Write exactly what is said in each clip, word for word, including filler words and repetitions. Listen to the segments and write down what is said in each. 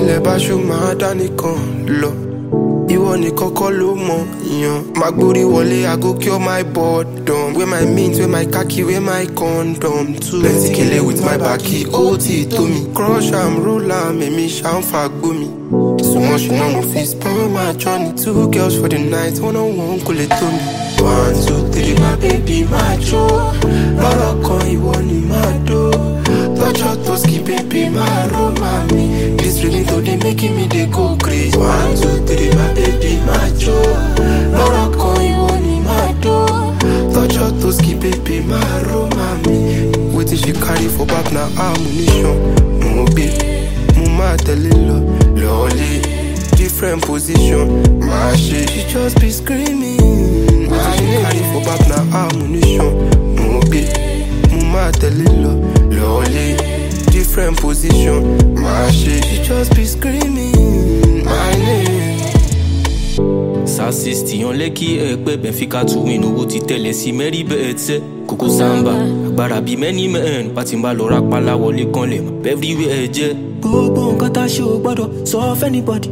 Tilẹ̀ bá ṣú máa dá nìkan lọ. Ìwọ nìkan kọ́ ló mọ̀ yàn. Má gbórí wọlé, I go cure my boredom. Where my mint, where my khaki, where my condom too. Plenty kele with my backy, ó ti tó mi. Crush am, roll am, èmi ṣá ń fagbó mi. So much you know mo fi spoil my journey. Two girls for the night, one on one kò lè tó mi. One, two, three, my baby, my jó. Lọ́rọ̀ kan ìwọ ni máa dó. Lọ́jọ́ tó ski baby, máa ró máa mi. This really tó dey making me dey go crazy. One, two, three, my baby, my jó. Lọ́rọ̀ kan ìwọ ni máa dó. Lọ́jọ́ tó ski baby, máa ró máa mi. Wetin she carry for back na ammunition. Mo gbé, mo máa tẹ̀lé lọ, lọ́ọ́lé. Different position, my shit, she just be screaming. What she carry for back na ammunition. Mo gbé, mo máa tẹ̀lé lọ, lọ́ọ́lé. Different position, my shit, she just be screaming my name. Sa sixty on Lekki Ekpe Benfica to win owó ti tẹ̀lẹ̀ sí Mary Betse Koko Samba agbára bíi many men pàtí ń bá lọ rápálá wọlé kan lè mọ̀ everywhere jẹ́. Gbogbo nǹkan tá a ṣe ò gbọ́dọ̀ sọ fún anybody.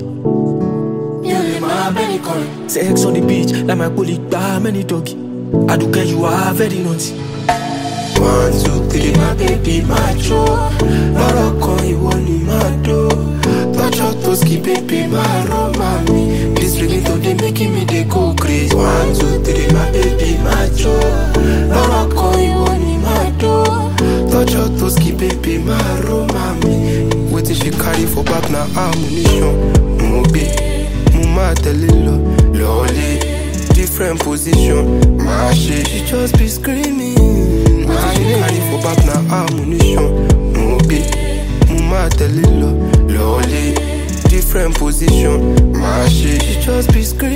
Sex on the beach, like my bully, bah, many doggy. I do care you are very naughty. One, two, three, my baby, my jó. Lọ́rọ̀ kan ìwọ ni máa dó. Lọ́jọ́ tó ski baby, máa ró máa mi. This really tó dey making me dey go crazy. One, two, three, my baby, my jó. Lọ́rọ̀ kan ìwọ ni máa dó. Lọ́jọ́ tó ski baby, máa ró máa mi. Wetin she carry for back na ammunition. Mo gbé, mo máa tẹ̀lé lọ, lọ́ọ́lé. Different position, my shit, she just be screaming. What she carry for back na ammunition. Mo gbé, mo máa tẹ̀lé lọ, lọ́ọ́lé. Different position, my shit, she just be screaming.